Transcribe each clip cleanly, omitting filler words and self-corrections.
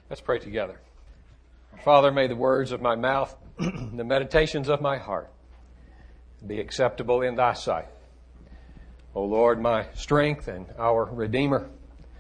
Let's pray together. Father, may the words of my mouth, the meditations of my heart be acceptable in thy sight. O Lord, my strength and our Redeemer.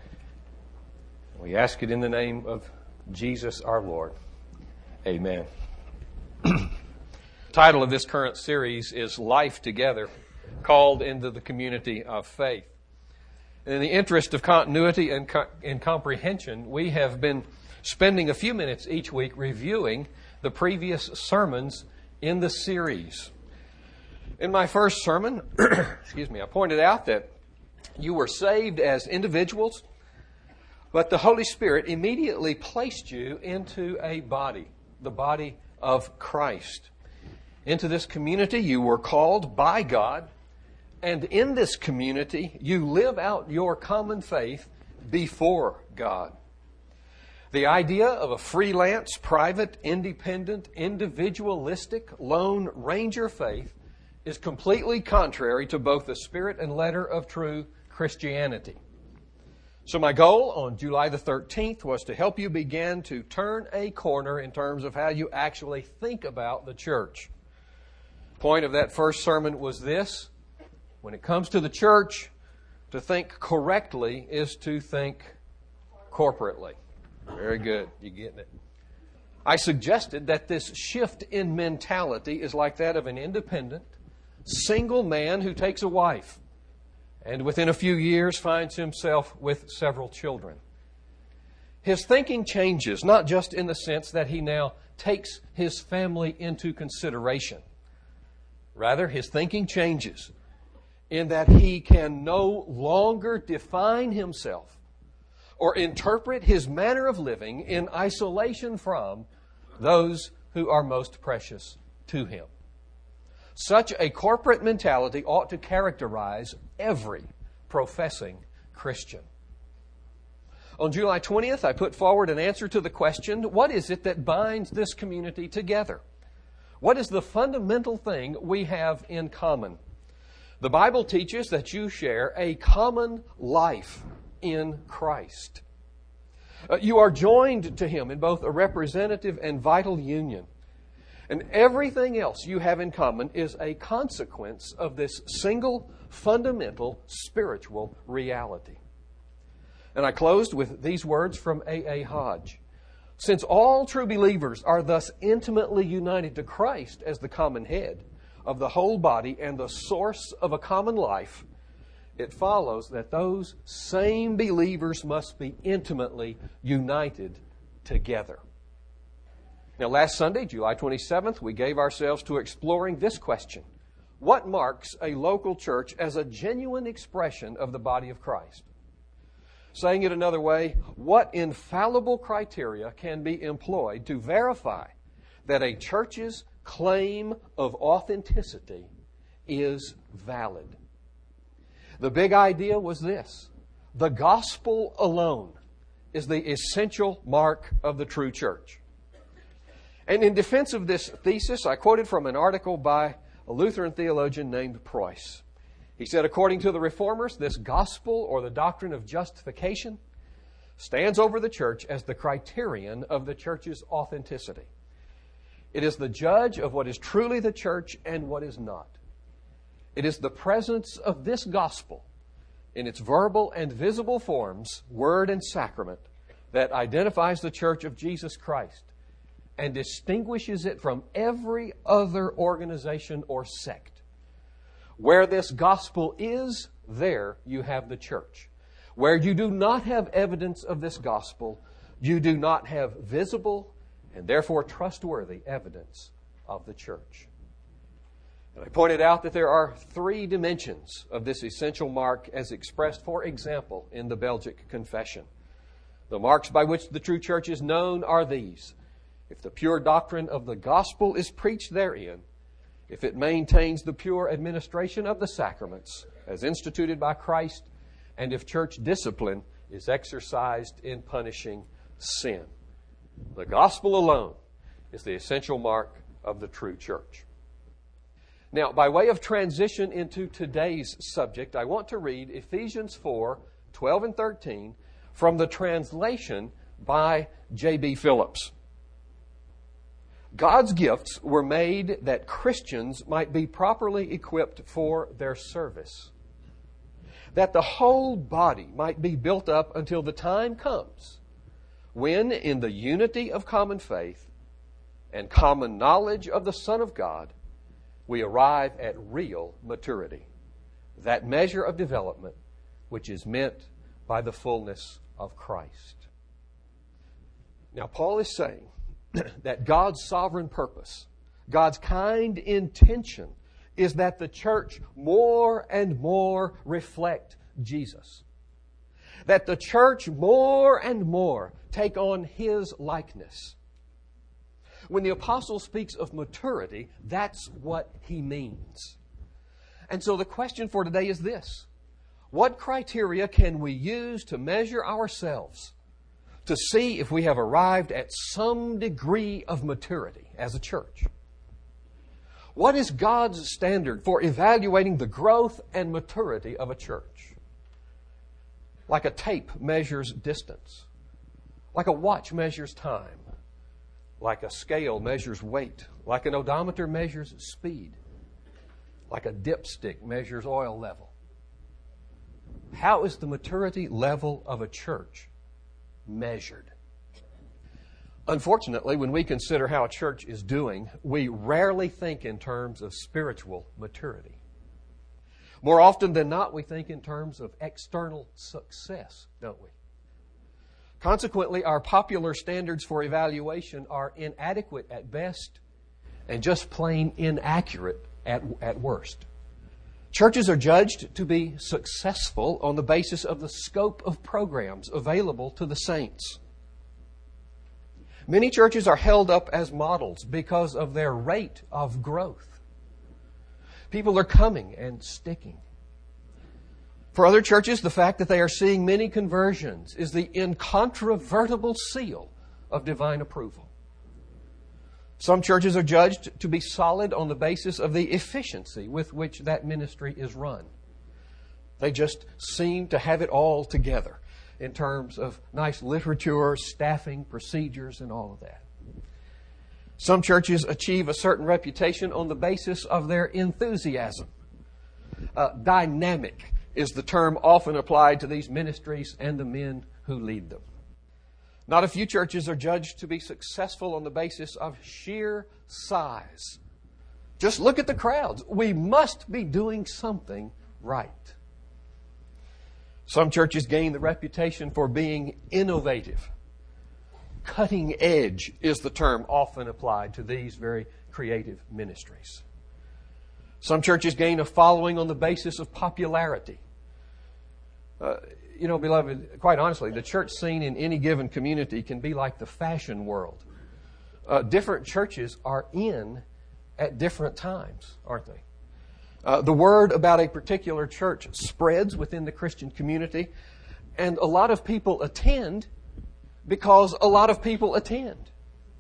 We ask it in the name of Jesus our Lord. Amen. The title of this current series is Life Together, Called into the Community of Faith. In the interest of continuity and comprehension, we have been spending a few minutes each week reviewing the previous sermons in the series. In my first sermon, I pointed out that you were saved as individuals, but the Holy Spirit immediately placed you into a body, the body of Christ. Into this community you were called by God, and in this community you live out your common faith before God. The idea of a freelance, private, independent, individualistic, lone ranger faith is completely contrary to both the spirit and letter of true Christianity. So my goal on July the 13th was to help you begin to turn a corner in terms of how you actually think about the church. The point of that first sermon was this: when it comes to the church, to think correctly is to think corporately. Very good. You getting it? I suggested that this shift in mentality is like that of an independent, single man who takes a wife and within a few years finds himself with several children. His thinking changes, not just in the sense that he now takes his family into consideration. Rather, his thinking changes in that he can no longer define himself or interpret his manner of living in isolation from those who are most precious to him. Such a corporate mentality ought to characterize every professing Christian. On July 20th, I put forward an answer to the question, what is it that binds this community together? What is the fundamental thing we have in common? The Bible teaches that you share a common life in Christ. You are joined to Him in both a representative and vital union. And everything else you have in common is a consequence of this single, fundamental, spiritual reality. And I closed with these words from A.A. Hodge. Since all true believers are thus intimately united to Christ as the common head of the whole body and the source of a common life, it follows that those same believers must be intimately united together. Now, last Sunday, July 27th, we gave ourselves to exploring this question: what marks a local church as a genuine expression of the body of Christ? Saying it another way, what infallible criteria can be employed to verify that a church's claim of authenticity is valid? The big idea was this: the gospel alone is the essential mark of the true church. And in defense of this thesis, I quoted from an article by a Lutheran theologian named Preuss. He said, according to the Reformers, this gospel, or the doctrine of justification, stands over the church as the criterion of the church's authenticity. It is the judge of what is truly the church and what is not. It is the presence of this gospel in its verbal and visible forms, word and sacrament, that identifies the church of Jesus Christ and distinguishes it from every other organization or sect. Where this gospel is, there you have the church. Where you do not have evidence of this gospel, you do not have visible and therefore trustworthy evidence of the church. And I pointed out that there are three dimensions of this essential mark as expressed, for example, in the Belgic Confession. The marks by which the true church is known are these: if the pure doctrine of the gospel is preached therein, if it maintains the pure administration of the sacraments as instituted by Christ, and if church discipline is exercised in punishing sin. The gospel alone is the essential mark of the true church. Now, by way of transition into today's subject, I want to read Ephesians 4:12 and 13 from the translation by J.B. Phillips. God's gifts were made that Christians might be properly equipped for their service, that the whole body might be built up until the time comes when, in the unity of common faith and common knowledge of the Son of God, we arrive at real maturity, that measure of development which is meant by the fullness of Christ. Now, Paul is saying that God's sovereign purpose, God's kind intention, is that the church more and more reflect Jesus. That the church more and more take on His likeness. When the apostle speaks of maturity, that's what he means. And so the question for today is this: what criteria can we use to measure ourselves to see if we have arrived at some degree of maturity as a church? What is God's standard for evaluating the growth and maturity of a church? Like a tape measures distance, like a watch measures time, like a scale measures weight, like an odometer measures speed, like a dipstick measures oil level. How is the maturity level of a church measured? Unfortunately, when we consider how a church is doing, we rarely think in terms of spiritual maturity. More often than not, we think in terms of external success, don't we? Consequently, our popular standards for evaluation are inadequate at best and just plain inaccurate at worst. Churches are judged to be successful on the basis of the scope of programs available to the saints. Many churches are held up as models because of their rate of growth. People are coming and sticking. For other churches, the fact that they are seeing many conversions is the incontrovertible seal of divine approval. Some churches are judged to be solid on the basis of the efficiency with which that ministry is run. They just seem to have it all together in terms of nice literature, staffing, procedures, and all of that. Some churches achieve a certain reputation on the basis of their enthusiasm. Dynamic is the term often applied to these ministries and the men who lead them. Not a few churches are judged to be successful on the basis of sheer size. Just look at the crowds. We must be doing something right. Some churches gain the reputation for being innovative. Cutting edge is the term often applied to these very creative ministries. Some churches gain a following on the basis of popularity. Beloved, quite honestly, the church scene in any given community can be like the fashion world. Different churches are in at different times, aren't they? The word about a particular church spreads within the Christian community, and a lot of people attend because a lot of people attend.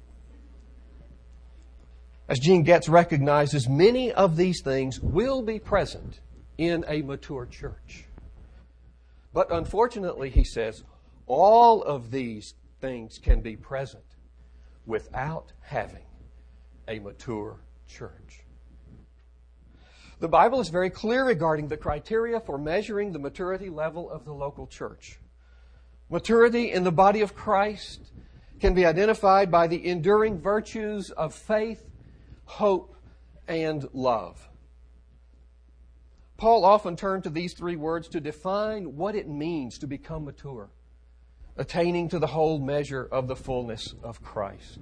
As Gene Getz recognizes, many of these things will be present in a mature church. But unfortunately, he says, all of these things can be present without having a mature church. The Bible is very clear regarding the criteria for measuring the maturity level of the local church. Maturity in the body of Christ can be identified by the enduring virtues of faith, hope, and love. Paul often turned to these three words to define what it means to become mature, attaining to the whole measure of the fullness of Christ.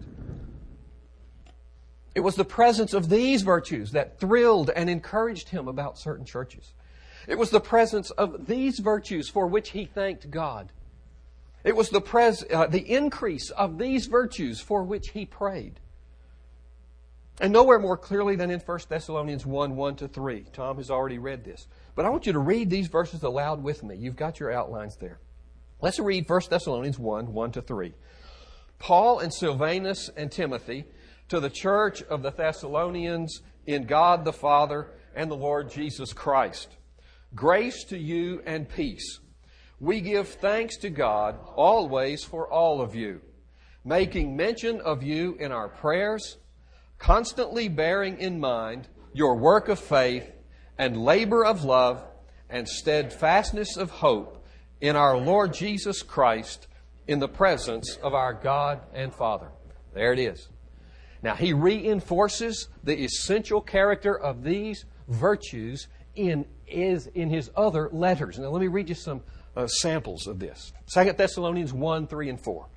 It was the presence of these virtues that thrilled and encouraged him about certain churches. It was the presence of these virtues for which he thanked God. It was the increase of these virtues for which he prayed. And nowhere more clearly than in 1 Thessalonians 1:1-3. Tom has already read this. But I want you to read these verses aloud with me. You've got your outlines there. Let's read 1 Thessalonians 1:1-3. Paul and Silvanus and Timothy, to the church of the Thessalonians in God the Father and the Lord Jesus Christ. Grace to you and peace. We give thanks to God always for all of you, making mention of you in our prayers, constantly bearing in mind your work of faith and labor of love and steadfastness of hope in our Lord Jesus Christ in the presence of our God and Father. There it is. Now, he reinforces the essential character of these virtues in his other letters. Now, let me read you some samples of this. 2 Thessalonians 1, 3, and 4.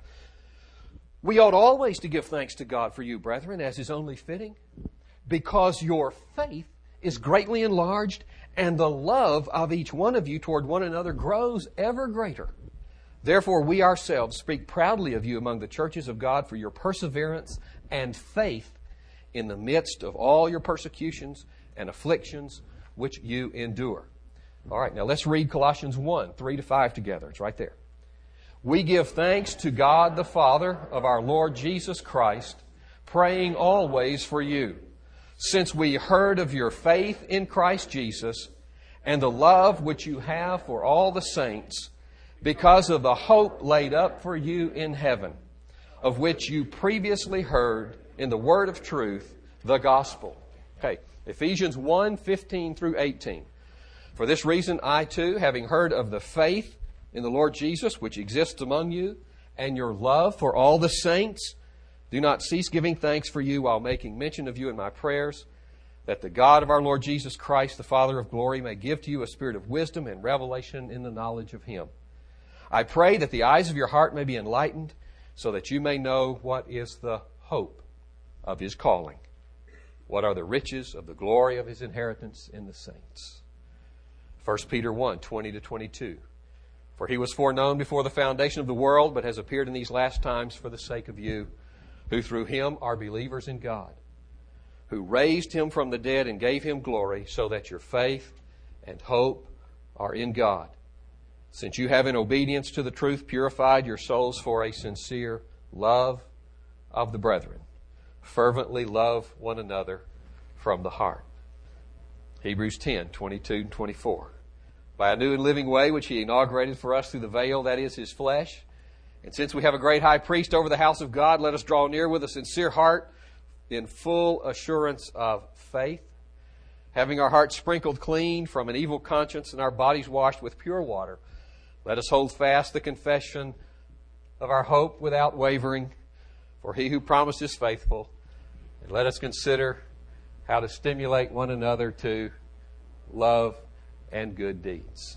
We ought always to give thanks to God for you, brethren, as is only fitting, because your faith is greatly enlarged, and the love of each one of you toward one another grows ever greater. Therefore, we ourselves speak proudly of you among the churches of God for your perseverance and faith in the midst of all your persecutions and afflictions which you endure. All right, now let's read Colossians 1, 3 to 5 together. It's right there. We give thanks to God the Father of our Lord Jesus Christ, praying always for you, since we heard of your faith in Christ Jesus and the love which you have for all the saints, because of the hope laid up for you in heaven, of which you previously heard in the word of truth, the gospel. Okay, Ephesians 1, 15 through 18. For this reason, I too, having heard of the faith in the Lord Jesus, which exists among you, and your love for all the saints, do not cease giving thanks for you while making mention of you in my prayers, that the God of our Lord Jesus Christ, the Father of glory, may give to you a spirit of wisdom and revelation in the knowledge of Him. I pray that the eyes of your heart may be enlightened, so that you may know what is the hope of His calling, what are the riches of the glory of His inheritance in the saints. 1 Peter 1, 20 to 22. For He was foreknown before the foundation of the world, but has appeared in these last times for the sake of you, who through Him are believers in God, who raised Him from the dead and gave Him glory, so that your faith and hope are in God. Since you have in obedience to the truth purified your souls for a sincere love of the brethren, fervently love one another from the heart. Hebrews 10, 22 and 24. By a new and living way which He inaugurated for us through the veil, that is His flesh. And since we have a great high priest over the house of God, let us draw near with a sincere heart in full assurance of faith, having our hearts sprinkled clean from an evil conscience and our bodies washed with pure water. Let us hold fast the confession of our hope without wavering, for He who promised is faithful. And let us consider how to stimulate one another to love and good deeds.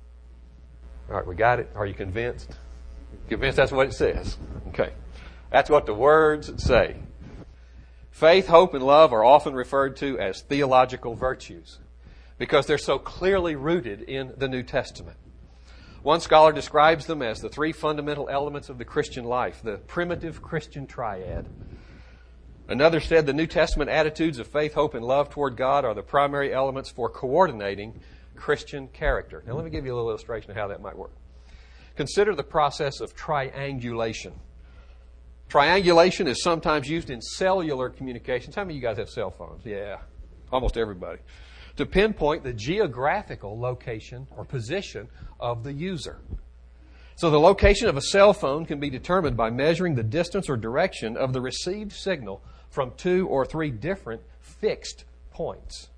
All right, we got it? Are you convinced? Convinced that's what it says? Okay. That's what the words say. Faith, hope, and love are often referred to as theological virtues because they're so clearly rooted in the New Testament. One scholar describes them as the three fundamental elements of the Christian life, the primitive Christian triad. Another said the New Testament attitudes of faith, hope, and love toward God are the primary elements for coordinating Christian character. Now let me give you a little illustration of how that might work. Consider the process of triangulation. Triangulation is sometimes used in cellular communications. How many of you guys have cell phones? Yeah, almost everybody. To pinpoint the geographical location or position of the user. So the location of a cell phone can be determined by measuring the distance or direction of the received signal from 2 or 3 different fixed points.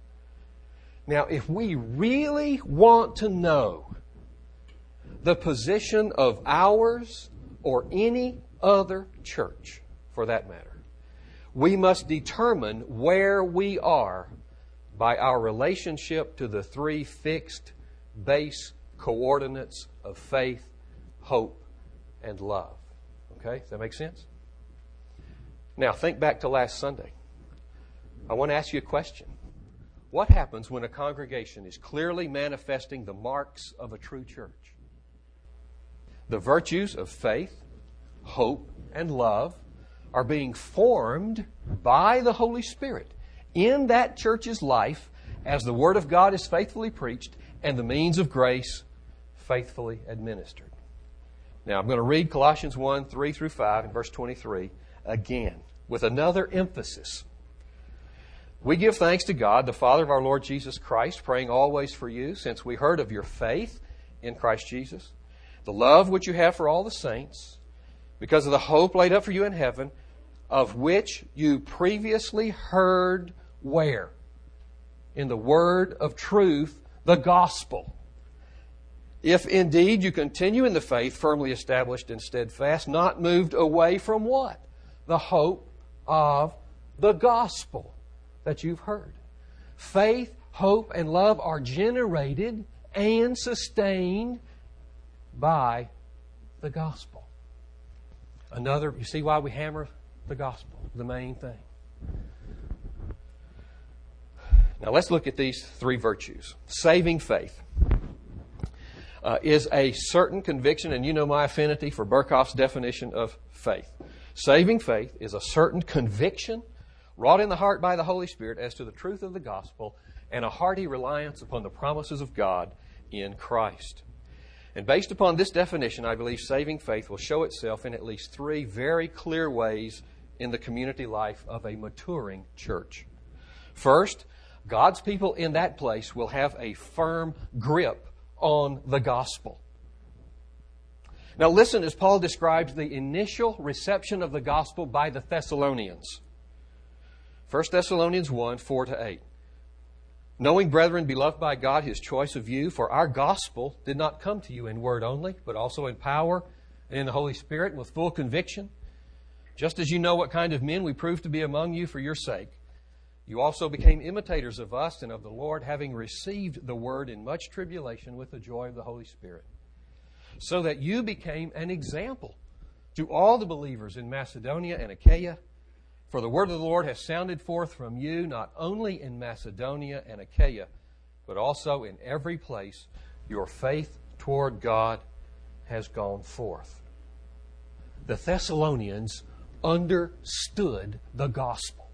Now, if we really want to know the position of ours or any other church, for that matter, we must determine where we are by our relationship to the 3 fixed base coordinates of faith, hope, and love. Okay? Does that make sense? Now, think back to last Sunday. I want to ask you a question. What happens when a congregation is clearly manifesting the marks of a true church? The virtues of faith, hope, and love are being formed by the Holy Spirit in that church's life as the Word of God is faithfully preached and the means of grace faithfully administered. Now, I'm going to read Colossians 1, 3 through 5 and verse 23 again with another emphasis. We give thanks to God, the Father of our Lord Jesus Christ, praying always for you, since we heard of your faith in Christ Jesus, the love which you have for all the saints, because of the hope laid up for you in heaven, of which you previously heard where? In the word of truth, the gospel. If indeed you continue in the faith, firmly established and steadfast, not moved away from what? The hope of the gospel that you've heard. Faith, hope, and love are generated and sustained by the gospel. You see why we hammer the gospel, the main thing. Now let's look at these three virtues. Saving faith is a certain conviction, and you know my affinity for Berkhoff's definition of faith. Saving faith is a certain conviction wrought in the heart by the Holy Spirit as to the truth of the gospel and a hearty reliance upon the promises of God in Christ. And based upon this definition, I believe saving faith will show itself in at least three very clear ways in the community life of a maturing church. First, God's people in that place will have a firm grip on the gospel. Now listen as Paul describes the initial reception of the gospel by the Thessalonians. 1 Thessalonians 1, 4-8. Knowing, brethren, beloved by God, His choice of you, for our gospel did not come to you in word only, but also in power and in the Holy Spirit and with full conviction. Just as you know what kind of men we proved to be among you for your sake, you also became imitators of us and of the Lord, having received the word in much tribulation with the joy of the Holy Spirit, so that you became an example to all the believers in Macedonia and Achaia. For the word of the Lord has sounded forth from you, not only in Macedonia and Achaia, but also in every place your faith toward God has gone forth. The Thessalonians understood the gospel.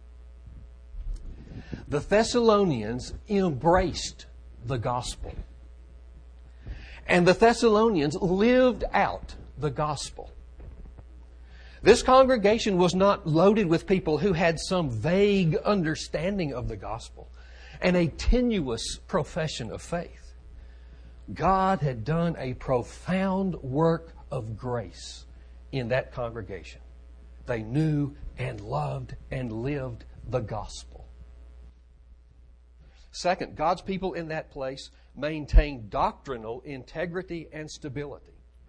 The Thessalonians embraced the gospel. And the Thessalonians lived out the gospel. This congregation was not loaded with people who had some vague understanding of the gospel and a tenuous profession of faith. God had done a profound work of grace in that congregation. They knew and loved and lived the gospel. Second, God's people in that place maintained doctrinal integrity and stability.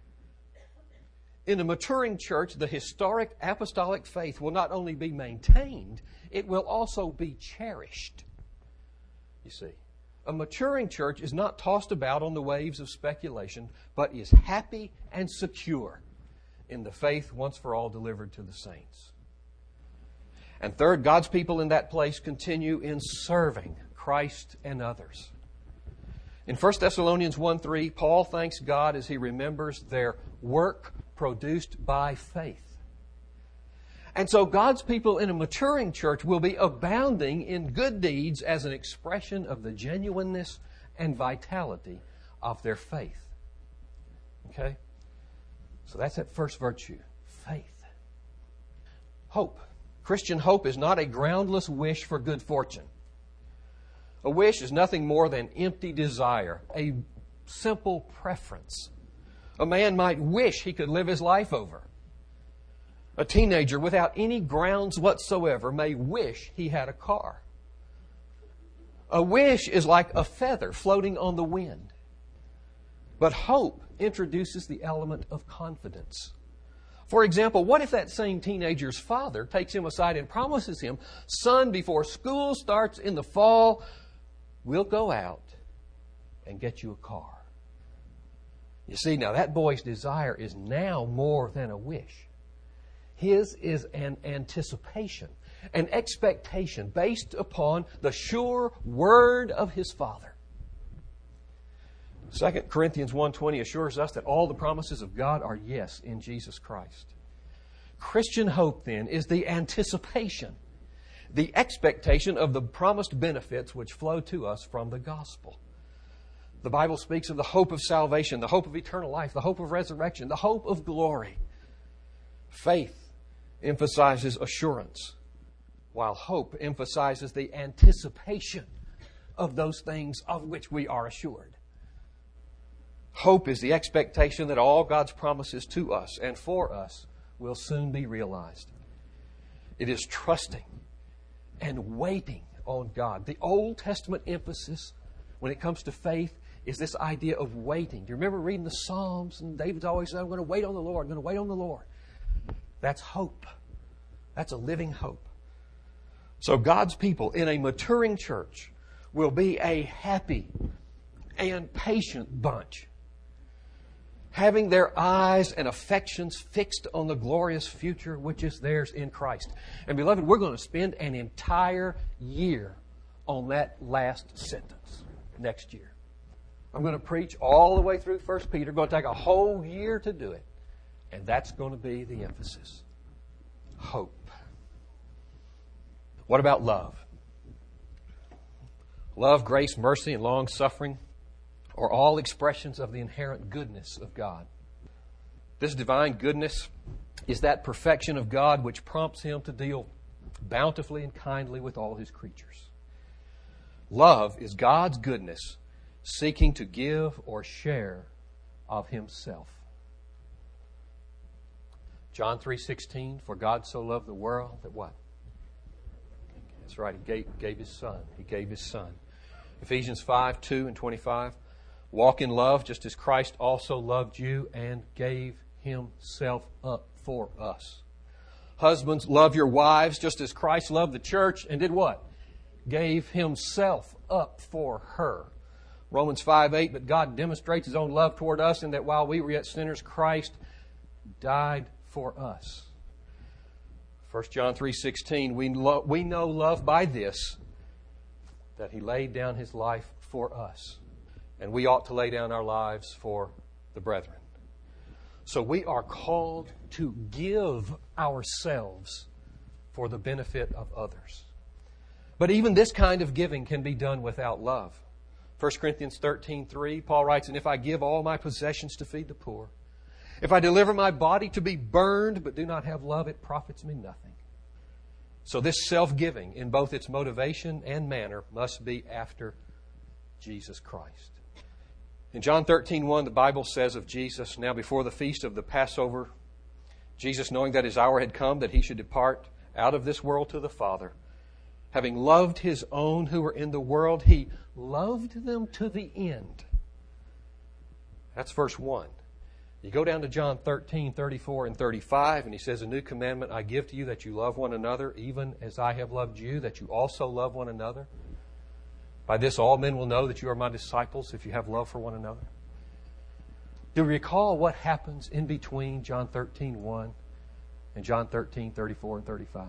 In a maturing church, the historic apostolic faith will not only be maintained, it will also be cherished. You see, a maturing church is not tossed about on the waves of speculation, but is happy and secure in the faith once for all delivered to the saints. And third, God's people in that place continue in serving Christ and others. In 1 Thessalonians 1:3, Paul thanks God as he remembers their work produced by faith. And so God's people in a maturing church will be abounding in good deeds as an expression of the genuineness and vitality of their faith. Okay? So that's that first virtue, faith. Hope. Christian hope is not a groundless wish for good fortune. A wish is nothing more than empty desire, a simple preference. A man might wish he could live his life over. A teenager without any grounds whatsoever may wish he had a car. A wish is like a feather floating on the wind. But hope introduces the element of confidence. For example, what if that same teenager's father takes him aside and promises him, "Son, before school starts in the fall, we'll go out and get you a car." You see, now that boy's desire is now more than a wish. His is an anticipation, an expectation based upon the sure word of his Father. 2 Corinthians 1:20 assures us that all the promises of God are yes in Jesus Christ. Christian hope, then, is the anticipation, the expectation of the promised benefits which flow to us from the gospel. The Bible speaks of the hope of salvation, the hope of eternal life, the hope of resurrection, the hope of glory. Faith emphasizes assurance, while hope emphasizes the anticipation of those things of which we are assured. Hope is the expectation that all God's promises to us and for us will soon be realized. It is trusting and waiting on God. The Old Testament emphasis when it comes to faith is this idea of waiting. Do you remember reading the Psalms? And David's always said, I'm going to wait on the Lord. I'm going to wait on the Lord. That's hope. That's a living hope. So God's people in a maturing church will be a happy and patient bunch, having their eyes and affections fixed on the glorious future which is theirs in Christ. And beloved, we're going to spend an entire year on that last sentence next year. I'm going to preach all the way through 1 Peter. Going to take a whole year to do it. And that's going to be the emphasis. Hope. What about love? Love, grace, mercy, and long-suffering are all expressions of the inherent goodness of God. This divine goodness is that perfection of God which prompts Him to deal bountifully and kindly with all His creatures. Love is God's goodness seeking to give or share of Himself. John 3:16, for God so loved the world that what? That's right, He gave His Son. He gave His Son. Ephesians 5:2 and 25, walk in love just as Christ also loved you and gave Himself up for us. Husbands, love your wives just as Christ loved the church and did what? Gave Himself up for her. Romans 5:8, but God demonstrates His own love toward us in that while we were yet sinners, Christ died for us. 1 John 3:16, we know love by this, that He laid down His life for us. And we ought to lay down our lives for the brethren. So we are called to give ourselves for the benefit of others. But even this kind of giving can be done without love. 1 Corinthians 13:3, Paul writes, and if I give all my possessions to feed the poor, if I deliver my body to be burned but do not have love, it profits me nothing. So this self-giving in both its motivation and manner must be after Jesus Christ. In John 13:1, the Bible says of Jesus, now before the feast of the Passover, Jesus, knowing that His hour had come, that He should depart out of this world to the Father, having loved His own who were in the world, He loved them to the end. That's verse 1. You go down to John 13:34 and 35, and He says, a new commandment I give to you, that you love one another, even as I have loved you, that you also love one another. By this all men will know that you are my disciples, if you have love for one another. Do you recall what happens in between John 13:1 and John 13:34 and 35?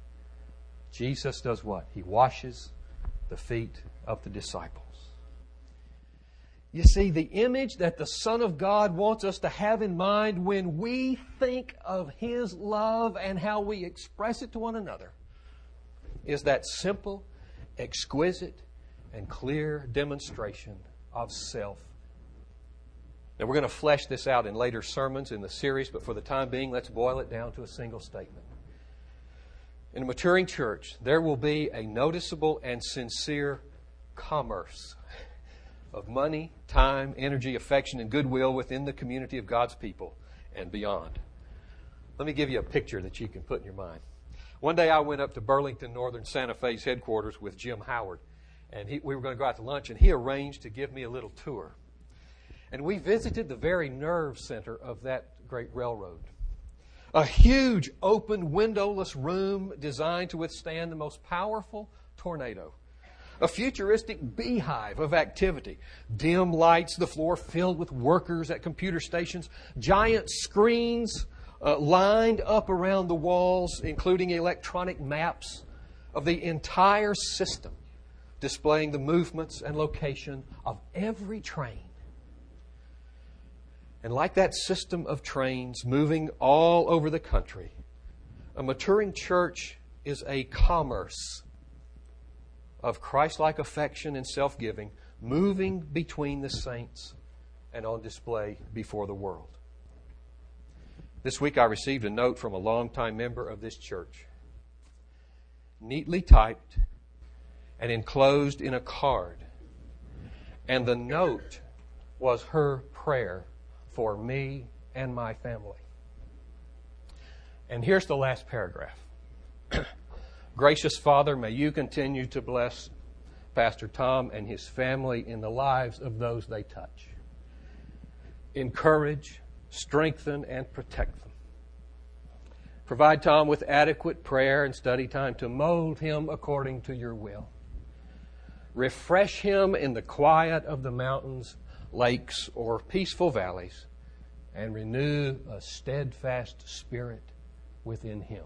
Jesus does what? He washes the feet of the disciples. You see, the image that the Son of God wants us to have in mind when we think of His love and how we express it to one another is that simple, exquisite, and clear demonstration of self. Now, we're going to flesh this out in later sermons in the series, but for the time being, let's boil it down to a single statement. In a maturing church, there will be a noticeable and sincere commerce of money, time, energy, affection, and goodwill within the community of God's people and beyond. Let me give you a picture that you can put in your mind. One day I went up to Burlington Northern Santa Fe's headquarters with Jim Howard, and we were going to go out to lunch, and he arranged to give me a little tour. And we visited the very nerve center of that great railroad. A huge open windowless room designed to withstand the most powerful tornado. A futuristic beehive of activity. Dim lights, the floor filled with workers at computer stations. Giant screens lined up around the walls, including electronic maps of the entire system, displaying the movements and location of every train. And like that system of trains moving all over the country, a maturing church is a commerce of Christ-like affection and self-giving, moving between the saints and on display before the world. This week I received a note from a longtime member of this church, neatly typed and enclosed in a card. And the note was her prayer for me and my family. And here's the last paragraph. Gracious Father, may you continue to bless Pastor Tom and his family in the lives of those they touch. Encourage, strengthen, and protect them. Provide Tom with adequate prayer and study time to mold him according to your will. Refresh him in the quiet of the mountains, lakes, or peaceful valleys, and renew a steadfast spirit within him.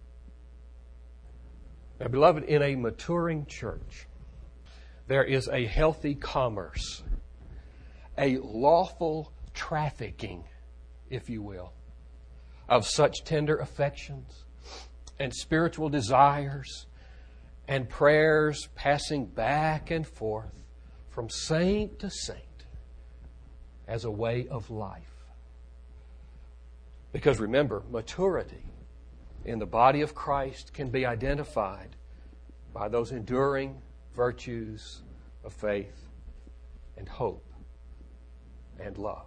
Now, beloved, in a maturing church, there is a healthy commerce, a lawful trafficking, if you will, of such tender affections and spiritual desires and prayers passing back and forth from saint to saint as a way of life. Because remember, maturity in the body of Christ can be identified by those enduring virtues of faith and hope and love.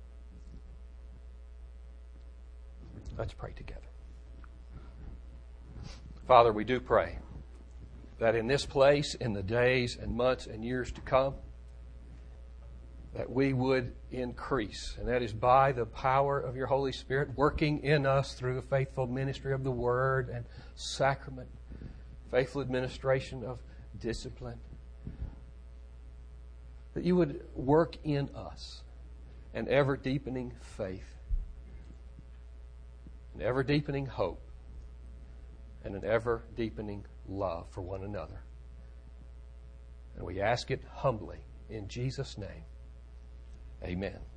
Let's pray together. Father, we do pray that in this place, in the days and months and years to come, that we would increase, and that is by the power of your Holy Spirit working in us through the faithful ministry of the Word and sacrament, faithful administration of discipline, that you would work in us an ever-deepening faith, an ever-deepening hope, and an ever-deepening love for one another. And we ask it humbly in Jesus' name. Amen.